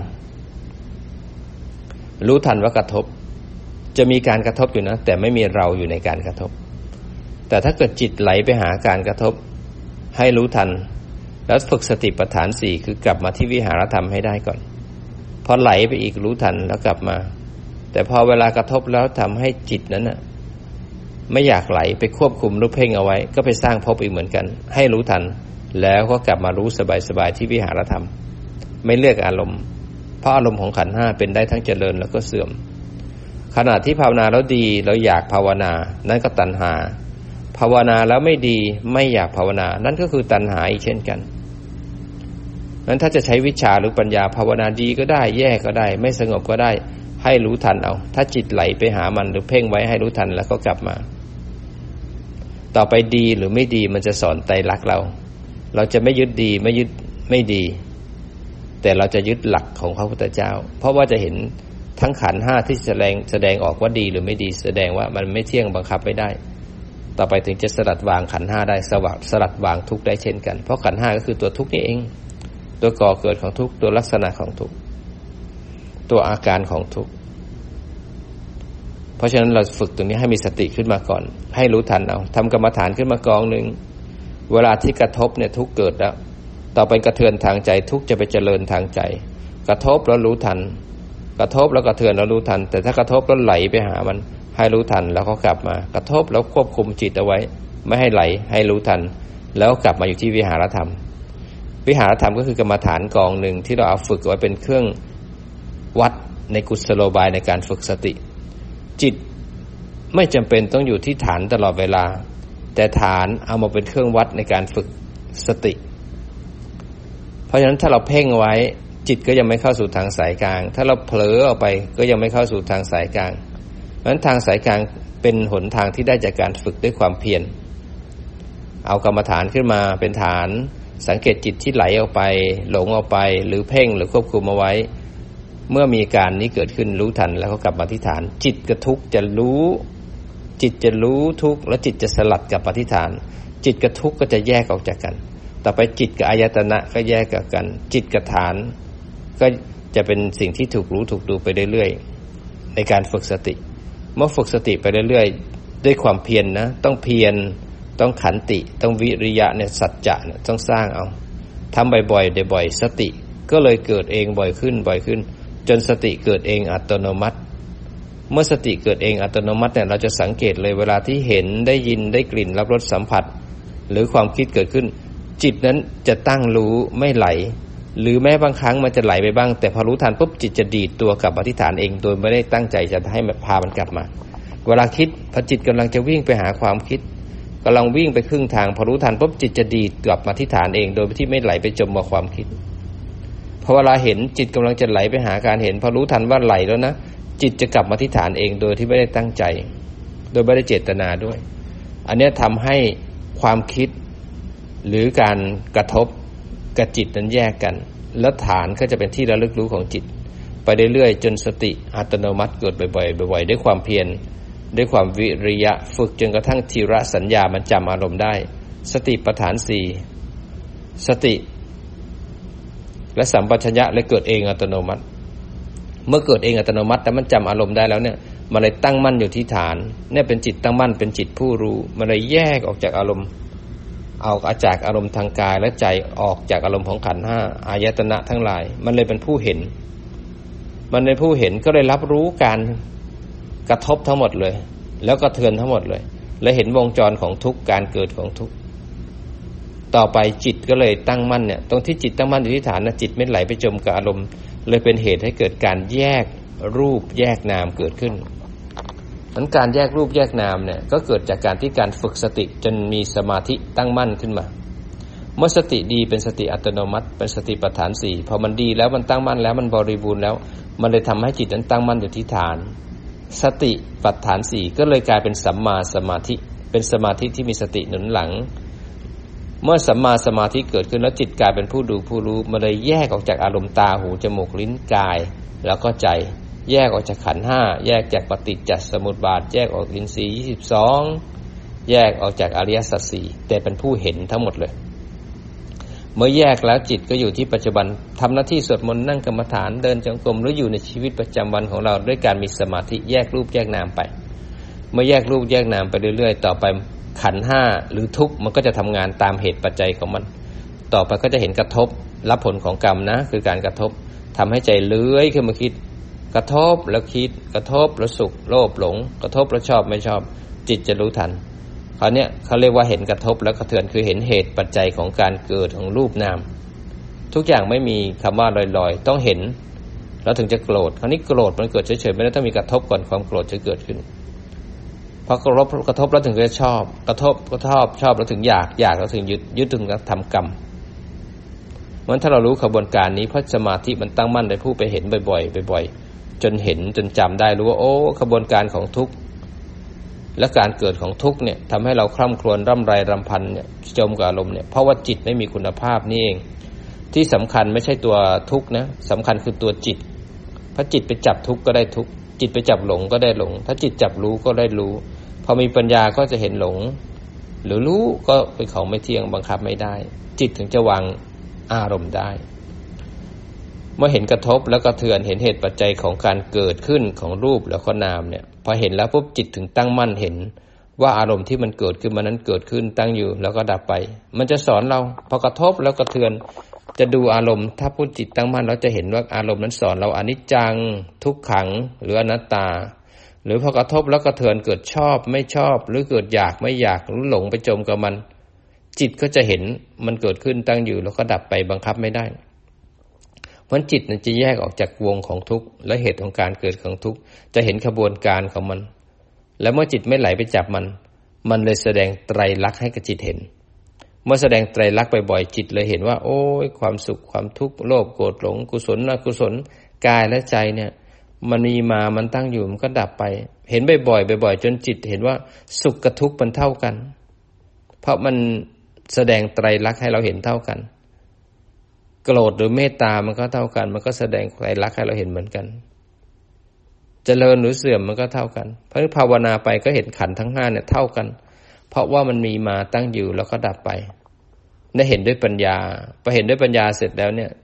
รู้ทันว่ากระทบจะมีการกระทบอยู่นะแต่ไม่มีเราอยู่ในการกระทบแต่ถ้าเกิดจิตไหลไปหาการกระทบให้รู้ทันแล้วฝึกสติปัฏฐานสี่คือกลับมาที่วิหารธรรมให้ได้ก่อนพอไหลไปอีกรู้ทันแล้วกลับมาแต่พอเวลากระทบแล้วทำให้จิตนั้นน่ะไม่อยากไหลไปควบคุมหรือเพ่งเอาไว้ก็ไปสร้างภพอีกเหมือนกันให้รู้ทันแล้วก็กลับมารู้สบายๆที่วิหารธรรมไม่เลือกอารมณ์เพราะอารมณ์ของขันธ์ห้าเป็นได้ทั้งเจริญแล้วก็เสื่อมขณะที่ภาวนาแล้วดีเราอยากภาวนานั่นก็ตัณหาภาวนาแล้วไม่ดีไม่อยากภาวนานั่นก็คือตัณหาอีกเช่นกันนั้นถ้าจะใช้วิชาหรือปัญญาภาวนาดีก็ได้แย่ก็ได้ไม่สงบก็ได้ให้รู้ทันเอาถ้าจิตไหลไปหามันหรือเพ่งไว้ให้รู้ทันแล้วก็กลับมาต่อไปดีหรือไม่ดีมันจะสอนไตรลักษณ์เราเราจะไม่ยึดดีไม่ยึดไม่ดีแต่เราจะยึดหลักของพระพุทธเจ้าเพราะว่าจะเห็นทั้งขันธ์ห้าที่แสดงแสดงออกว่าดีหรือไม่ดีแสดงว่ามันไม่เที่ยงบังคับไม่ได้ต่อไปถึงจะสลัดวางขันธ์ห้าได้สวัสดิ์สลัดวางทุกข์ได้เช่นกันเพราะขันธ์ห้าก็คือตัวทุกข์นี่เองตัวก่อเกิดของทุกข์ตัวลักษณะของทุกข์ตัวอาการของทุกข์เพราะฉะนั้นเราฝึกตรงนี้ให้มีสติขึ้นมาก่อนให้รู้ทันเอาทำกรรมฐานขึ้นมากองหนึ่งเวลาที่กระทบเนี่ยทุกข์เกิดแล้วต่อไปกระเทือนทางใจทุกข์จะไปเจริญทางใจกระทบแล้วรู้ทันกระทบแล้วกระเทือนแล้วรู้ทันแต่ถ้ากระทบแล้วไหลไปหามันให้รู้ทันแล้วก็กลับมากระทบแล้วควบคุมจิตเอาไว้ไม่ให้ไหลให้รู้ทันแล้วกลับมาอยู่ที่วิหารธรรมวิหารธรรมก็คือกรรมฐานกองหนึ่งที่เราเอาฝึกไว้เป็นเครื่องวัดในกุศโลบายในการฝึกสติจิตไม่จำเป็นต้องอยู่ที่ฐานตลอดเวลาแต่ฐานเอามาเป็นเครื่องวัดในการฝึกสติเพราะฉะนั้นถ้าเราเพ่งไว้จิตก็ยังไม่เข้าสู่ทางสายกลางถ้าเราเผลอออกไปก็ยังไม่เข้าสู่ทางสายกลางเพราะฉะนั้นทางสายกลางเป็นหนทางที่ได้จากการฝึกด้วยความเพียรเอากรรมฐานขึ้นมาเป็นฐานสังเกตจิตที่ไหลออกไปหลงออกไปหรือเพ่งหรือควบคุมเอาไว้เมื่อมีการนี้เกิดขึ้นรู้ทันแล้วก็กลับมาที่ฐานจิตกับทุกข์จะรู้จิตจะรู้ทุกข์แล้วจิตจะสลัดกลับมาที่ฐานจิตกับทุกข์ก็จะแยกออกจากกันต่อไปจิตกับอายตนะก็แยกจากกันจิตกับฐานก็จะเป็นสิ่งที่ถูกรู้ถูกดูไปเรื่อยๆในการฝึกสติเมื่อฝึกสติไปเรื่อยๆด้วยความเพียร น, นะต้องเพียรต้องขันติต้องวิริยะเนี่ยสัจจะเนี่ยต้องสร้างเอาทำบ่อยๆบ่อยๆสติก็เลยเกิดเองบ่อยขึ้นบ่อยขึ้นจนสติเกิดเองอัตโนมัติเมื่อสติเกิดเองอัตโนมัติเนี่ยเราจะสังเกตเลยเวลาที่เห็นได้ยินได้กลิ่นรับรสสัมผัสหรือความคิดเกิดขึ้นจิตนั้นจะตั้งรู้ไม่ไหลหรือแม้บางครั้งมันจะไหลไปบ้างแต่พอรู้ทันปุ๊บจิตจะดีดตัวกลับมาที่ฐานเองโดยไม่ได้ตั้งใจจะให้มันพามันกลับมาเวลาคิดพอจิตกำลังจะวิ่งไปหาความคิดกำลังวิ่งไปครึ่งทางพอรู้ทันปุ๊บจิตจะดีดกลับมาที่ฐานเองโดยที่ไม่ไหลไปจมกับความคิดพอเวลาเห็นจิตกำลังจะไหลไปหาการเห็นพอรู้ทันว่าไหลแล้วนะจิตจะกลับมาที่ฐานเองโดยที่ไม่ได้ตั้งใจโดยไม่ได้เจตนาด้วยอันนี้ทำให้ความคิดหรือการกระทบกับจิตนั้นแยกกันแล้วฐานก็จะเป็นที่ระลึกรู้ของจิตไปเรื่อยๆจนสติอัตโนมัติเกิดบ่อยๆบ่อยๆด้วยความเพียรด้วยความวิริยะฝึกจนกระทั่งทีระสัญญามันจำอารมณ์ได้สติปัฏฐานสี่สติและสัมปชัญญะเลยเกิดเองอัตโนมัติเมื่อเกิดเองอัตโนมัติแต่มันจำอารมณ์ได้แล้วเนี่ยมันเลยตั้งมั่นอยู่ที่ฐานเนี่ยเป็นจิตตั้งมั่นเป็นจิตผู้รู้มันเลยแยกออกจากอารมณ์เอาจากอารมณ์ทางกายและใจออกจากอารมณ์ของขันธ์ห้าอายตนะทั้งหลายมันเลยเป็นผู้เห็นมันเป็นผู้เห็นก็เลยรับรู้การกระทบทั้งหมดเลยแล้วก็เทือนทั้งหมดเลยและเห็นวงจรของทุกข์การเกิดของทุกข์ต่อไปจิตก็เลยตั้งมั่นเนี่ยตรงที่จิตตั้งมั่นอยู่ที่ฐานนะจิตไม่ไหลไปจมกับอารมณ์เลยเป็นเหตุให้เกิดการแยกรูปแยกนามเกิดขึ้นนั้นการแยกรูปแยกนามเนี่ยก็เกิดจากการที่การฝึกสติจนมีสมาธิตั้งมั่นขึ้นมาเมื่อสติดีเป็นสติอัตโนมัติเป็นสติปัฏฐานสี่พอมันดีแล้วมันตั้งมั่นแล้วมันบริบูรณ์แล้วมันเลยทำให้จิตนั้นตั้งมั่นอยู่ที่ฐานสติปัฏฐานสี่ก็เลยกลายเป็นสัมมาสมาธิเป็นสมาธิที่มีสติหนุนหลังเมื่อสัมมาสมาธิเกิดขึ้นแล้วจิตกลายเป็นผู้ดูผู้รู้มันเลยแยกออกจากอารมณ์ตาหูจมูกลิ้นกายแล้วก็ใจแยกออกจากขันธ์ห้าแยกจากปฏิจจสมุปบาทแยกออกอินทรีย์ยี่สิบสองแยกออกจากอริยสัจสี่แต่เป็นผู้เห็นทั้งหมดเลยเมื่อแยกแล้วจิตก็อยู่ที่ปัจจุบันทำหน้าที่สวดมนต์นั่งกรรมฐานเดินจงกรมหรืออยู่ในชีวิตประจำวันของเราด้วยการมีสมาธิแยกรูปแยกนามไปเมื่อแยกรูปแยกนามไปเรื่อยๆต่อไปขันธ์ห้าหรือทุกข์มันก็จะทำงานตามเหตุปัจจัยของมันต่อไปก็จะเห็นกระทบรับผลของกรรมนะคือการกระทบทำให้ใจเลื้อยขึ้นมาคิดกระทบแล้วคิดกระทบแล้วสุขโลภหลงกระทบแล้วชอบไม่ชอบจิตจะรู้ทันคราวนี้เขาเรียกว่าเห็นกระทบแล้วกระเทือนคือเห็นเหตุปัจจัยของการเกิดของรูปนามทุกอย่างไม่มีคำว่าลอยๆต้องเห็นแล้วถึงจะโกรธคราวนี้โกรธมันเกิดเฉยๆไม่ได้ต้องมีกระทบก่อนความโกรธจะเกิดขึ้นพอกระทบกระทบแล้วถึงจะชอบกระทบก็ชอบชอบแล้วถึงอยากอยากแล้วถึงยึดยึดถึงจะทำกรรมมันถ้าเรารู้ขบวนการนี้เพราะสมาธิมันตั้งมั่นได้ผู้ไปเห็นบ่อยๆบ่อยๆจนเห็นจนจำได้รู้ว่าโอ้ขบวนการของทุกข์และการเกิดของทุกข์เนี่ยทำให้เราคร่ำครวญร่ำไรรำพันเนี่ยจมกับอารมณ์เนี่ยเพราะว่าจิตไม่มีคุณภาพนี่เองที่สำคัญไม่ใช่ตัวทุกข์นะสำคัญคือตัวจิตพอจิตไปจับทุกข์ก็ได้ทุกข์จิตไปจับหลงก็ได้หลงถ้าจิตจับรู้ก็ได้รู้พอมีปัญญาก็จะเห็นหลงหรือรู้ก็เป็นของไม่เที่ยงบังคับไม่ได้จิตถึงจะวางอารมณ์ได้เมื่อเห็นกระทบแล้วก็เทือนเห็นเหตุปัจจัยของการเกิดขึ้นของรูปแล้วก็นามเนี่ยพอเห็นแล้วปุ๊บจิตถึงตั้งมั่นเห็นว่าอารมณ์ที่มันเกิดขึ้นมานั้นเกิดขึ้นตั้งอยู่แล้วก็ดับไปมันจะสอนเราพอกระทบแล้วก็เทือนจะดูอารมณ์ถ้าพูดจิตตั้งมั่นเราจะเห็นว่าอารมณ์นั้นสอนเราอนิจจังทุกขังหรืออนัตตาหรือพอกระทบแล้วก็เทือนเกิดชอบไม่ชอบหรือเกิดอยากไม่อยากหรือหลงไปจมกับมันจิตก็จะเห็นมันเกิดขึ้นตั้งอยู่แล้วก็ดับไปบังคับไม่ได้เพราะจิตนั้นจะแยกออกจากวงของทุกข์และเหตุของการเกิดของทุกข์จะเห็นขบวนการของมันและเมื่อจิตไม่ไหลไปจับมันมันเลยแสดงไตรลักษณ์ให้กับจิตเห็นเมื่อแสดงไตรลักษณ์บ่อยๆจิตเลยเห็นว่าโอ้ยความสุขความทุกข์โลภโกรธหลงกุศลอกุศลกายและใจเนี่ยมันมีมามันตั้งอยู่มันก็ดับไปเห็นบ่อยๆบ่อยๆจนจิตเห็นว่าสุขกับทุกข์มันเท่ากันเพราะมันแสดงไตรลักษณ์ให้เราเห็นเท่ากันโกรธหรือเมตตามันก็เท่ากันมันก็แสดงไตรลักษณ์ให้เราเห็นเหมือนกันเจริญหรือเสื่อมมันก็เท่ากันเพราะภาวนาไปก็เห็นขันธ์ทั้งห้าเนี่ยเท่ากันเพราะว่ามันมีมาตั้งอยู่แล้วก็ดับไปได้เห็นด้วยปัญญาพอเห็นด้วยปัญญาเสร็จแล้วเนี่ย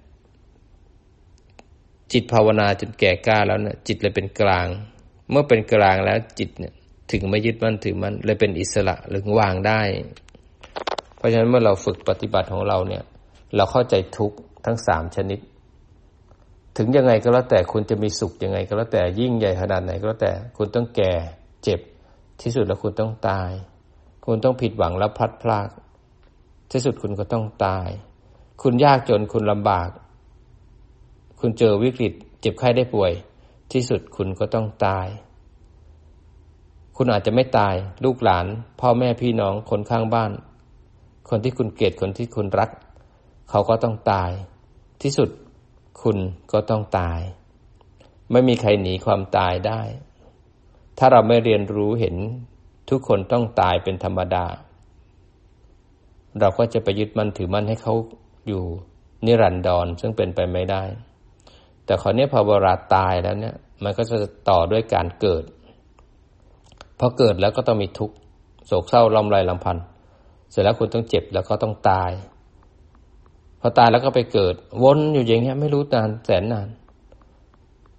จิตภาวนาจนแก่กล้าแล้วเนี่ยจิตเลยเป็นกลางเมื่อเป็นกลางแล้วจิตเนี่ยถึงไม่ยึดมั่นถือมั่นเลยเป็นอิสระหรือวางได้เพราะฉะนั้นเมื่อเราฝึกปฏิบัติของเราเนี่ยเราเข้าใจทุกข์ทั้งสามชนิดถึงยังไงก็แล้วแต่คุณจะมีสุขยังไงก็แล้วแต่ยิ่งใหญ่ขนาดไหนก็แล้วแต่คุณต้องแก่เจ็บที่สุดแล้วคุณต้องตายคุณต้องผิดหวังแล้วพลัดพรากที่สุดคุณก็ต้องตายคุณยากจนคุณลำบากคุณเจอวิกฤตเจ็บไข้ได้ป่วยที่สุดคุณก็ต้องตายคุณอาจจะไม่ตายลูกหลานพ่อแม่พี่น้องคนข้างบ้านคนที่คุณเกลียดคนที่คุณรักเขาก็ต้องตายที่สุดคุณก็ต้องตายไม่มีใครหนีความตายได้ถ้าเราไม่เรียนรู้เห็นทุกคนต้องตายเป็นธรรมดาเราก็จะไปยึดมั่นถือมั่นให้เขาอยู่นิรันดรซึ่งเป็นไปไม่ได้แต่คราวนี้พอเวลาตายแล้วเนี่ยมันก็จะต่อด้วยการเกิดพอเกิดแล้วก็ต้องมีทุกข์โศกเศร้าลำไรลำพันธ์เสร็จแล้วคุณต้องเจ็บแล้วก็ต้องตายพอตายแล้วก็ไปเกิดวนอยู่อย่างเงี้ยไม่รู้นานแสนนาน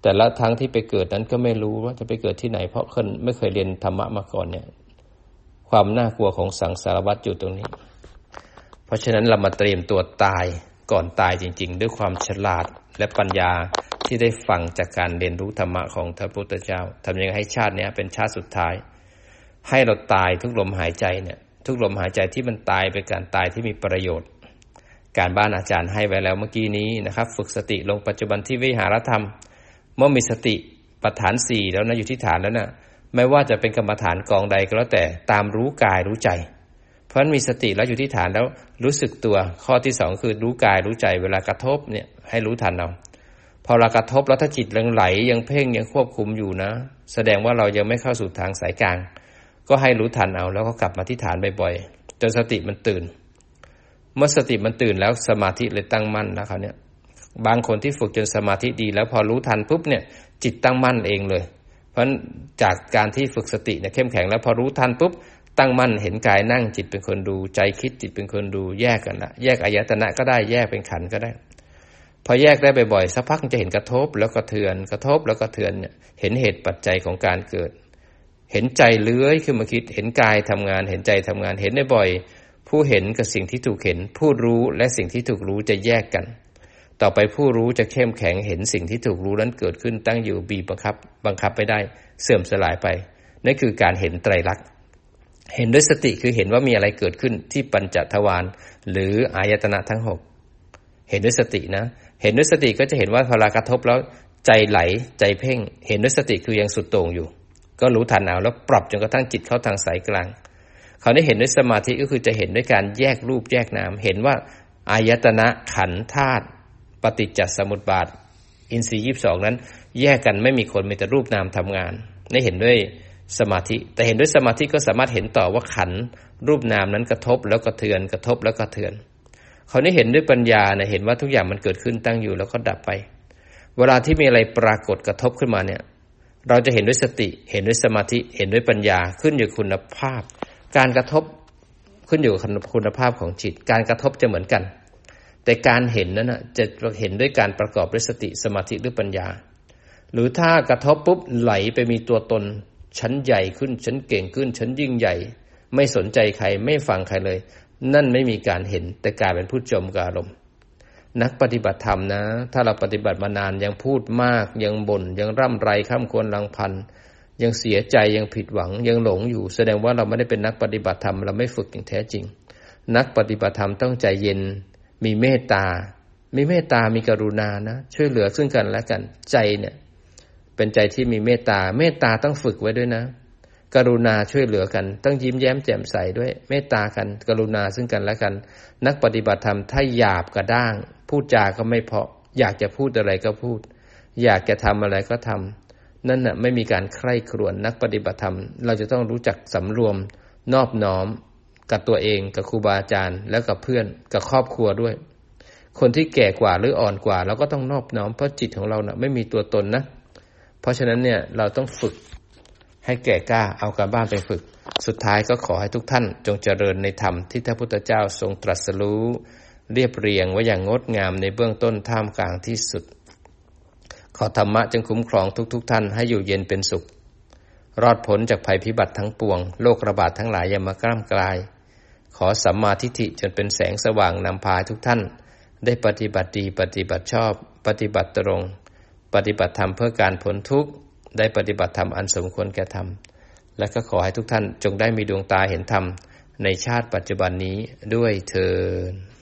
แต่ละครั้งที่ไปเกิดนั้นก็ไม่รู้ว่าจะไปเกิดที่ไหนเพราะคนไม่เคยเรียนธรรมะมาก่อนเนี่ยความน่ากลัวของสังสารวัฏอยู่ตรงนี้เพราะฉะนั้นเรามาเตรียมตัวตายก่อนตายจริงๆด้วยความฉลาดและปัญญาที่ได้ฟังจากการเรียนรู้ธรรมะของพระพุทธเจ้าทำยังไงให้ชาตินี้เป็นชาติสุดท้ายให้เราตายทุกลมหายใจเนี่ยทุกลมหายใจที่มันตายเป็นการตายที่มีประโยชน์การบ้านอาจารย์ให้ไว้แล้วเมื่อกี้นี้นะครับฝึกสติลงปัจจุบันที่วิหารธรรมเมื่อมีสติปัฏฐานสี่แล้วนะอยู่ที่ฐานแล้วนะไม่ว่าจะเป็นกรรมฐานกองใดก็แล้วแต่ตามรู้กายรู้ใจเพราะฉะนั้นมีสติแล้วอยู่ที่ฐานแล้วรู้สึกตัวข้อที่สองคือรู้กายรู้ใจเวลากระทบเนี่ยให้รู้ทันเอาพอเรากระทบแล้วถ้าจิตยังไหลยังเพ่งยังควบคุมอยู่นะแสดงว่าเรายังไม่เข้าสู่ทางสายกลางก็ให้รู้ทันเอาแล้วก็กลับมาที่ฐานบ่อยๆจนสติมันตื่นเมื่อสติมันตื่นแล้วสมาธิเลยตั้งมั่นนะครับเนี่ยบางคนที่ฝึกจนสมาธิดีแล้วพอรู้ทันปุ๊บเนี่ยจิตตั้งมั่นเองเลยเพราะฉะนั้นจากการที่ฝึกสติเนี่ยเข้มแข็งแล้วพอรู้ทันปุ๊บตั้งมั่นเห็นกายนั่งจิตเป็นคนดูใจคิดจิตเป็นคนดูแยกกันละแยกอายตนะก็ได้แยกเป็นขันธ์ก็ได้พอแยกได้บ่อยๆสักพักจะเห็นกระทบแล้วกระเทือนกระทบแล้วกระเทือนเนี่ยเห็นเหตุปัจจัยของการเกิดเห็นใจเลื้อยขึ้นมาคิดเห็นกายทำงานเห็นใจทำงานเห็นได้บ่อยผู้เห็นกับสิ่งที่ถูกเห็นผู้รู้และสิ่งที่ถูกรู้จะแยกกันต่อไปผู้รู้จะเข้มแข็งเห็นสิ่งที่ถูกรู้นั้นเกิดขึ้นตั้งอยู่บีบบังคับบังคับไม่ได้เสื่อมสลายไปนั่นคือการเห็นไตรลักษณ์เห็นด้วยสติคือเห็นว่ามีอะไรเกิดขึ้นที่ปัญจทวารหรืออายตนะทั้งหกเห็นด้วยสตินะเห็นด้วยสติก็จะเห็นว่าพอเรากระทบแล้วใจไหลใจเพ่งเห็นด้วยสติคือยังสุดโต่งอยู่ก็รู้ทันเอาแล้วปรับจนกระทั่งจิตเข้าทางสายกลางเขาได้เห็นด้วยสมาธิก็คือจะเห็นด้วยการแยกรูปแยกนามเห็นว่าอายตนะขันธ์ธาตุปฏิจจสมุปบาทอินทรีย์ยี่สิบสองนั้นแยกกันไม่มีคนมีแต่รูปนามทำงานได้เห็นด้วยสมาธิแต่เห็นด้วยสมาธิก็สามารถเห็นต่อว่าขันธ์รูปนามนั้นกระทบแล้วกระเทือนกระทบแล้วกระเทือนเขาได้เห็นด้วยปัญญาเนี่ยเห็นว่าทุกอย่างมันเกิดขึ้นตั้งอยู่แล้วก็ดับไปเวลาที่มีอะไรปรากฏกระทบขึ้นมาเนี่ยเราจะเห็นด้วยสติเห็นด้วยสมาธิเห็นด้วยปัญญาขึ้นอยู่กับคุณภาพการกระทบขึ้นอยู่กับคุณภาพของจิตการกระทบจะเหมือนกันแต่การเห็นนั้นนะจะเห็นด้วยการประกอบด้วยสติสมาธิหรือปัญญาหรือถ้ากระทบปุ๊บไหลไปมีตัวตนฉันใหญ่ขึ้นฉันเก่งขึ้นฉันยิ่งใหญ่ไม่สนใจใครไม่ฟังใครเลยนั่นไม่มีการเห็นแต่กลายเป็นผู้จมกับอารมณ์นักปฏิบัติธรรมนะถ้าเราปฏิบัติมานานยังพูดมากยังบ่นยังร่ำไรคร่ำครวญรังพันยังเสียใจยังผิดหวังยังหลงอยู่แสดงว่าเราไม่ได้เป็นนักปฏิบัติธรรมเราไม่ฝึกอย่างแท้จริงนักปฏิบัติธรรมต้องใจเย็นมีเมตตามีเมตตามีกรุณานะช่วยเหลือซึ่งกันและกันใจเนี่ยเป็นใจที่มีเมตตาเมตตาต้องฝึกไว้ด้วยนะกรุณาช่วยเหลือกันต้องยิ้มแย้มแจ่มใสด้วยเมตตากันกรุณาซึ่งกันและกันนักปฏิบัติธรรมถ้าหยาบกระด้างพูดจาก็ไม่เพราะอยากจะพูดอะไรก็พูดอยากจะทำอะไรก็ทำนั่นน่ะไม่มีการใคร่ครวญนักปฏิบัติธรรมเราจะต้องรู้จักสำรวมนอบน้อมกับตัวเองกับครูบาอาจารย์แล้วกับเพื่อนกับครอบครัวด้วยคนที่แก่กว่าหรืออ่อนกว่าเราก็ต้องนอบน้อมเพราะจิตของเราน่ะไม่มีตัวตนนะเพราะฉะนั้นเนี่ยเราต้องฝึกให้แก่กล้าเอาการบ้านไปฝึกสุดท้ายก็ขอให้ทุกท่านจงเจริญในธรรมที่พระพุทธเจ้าทรงตรัสรู้เรียบเรียงไว้อย่างงดงามในเบื้องต้นท่ามกลางที่สุดขอธรรมะจงคุ้มครองทุกๆท่านให้อยู่เย็นเป็นสุขรอดพ้นจากภัยพิบัติทั้งปวงโรคระบาดทั้งหลายอย่ามากล้ำกลายขอสัมมาทิฏฐิจนเป็นแสงสว่างนำพาทุกท่านได้ปฏิบัติดีปฏิบัติชอบปฏิบัติตรงปฏิบัติธรรมเพื่อการพ้นทุกข์ได้ปฏิบัติธรรมอันสมควรแก่ธรรมและก็ขอให้ทุกท่านจงได้มีดวงตาเห็นธรรมในชาติปัจจุบันนี้ด้วยเทอญ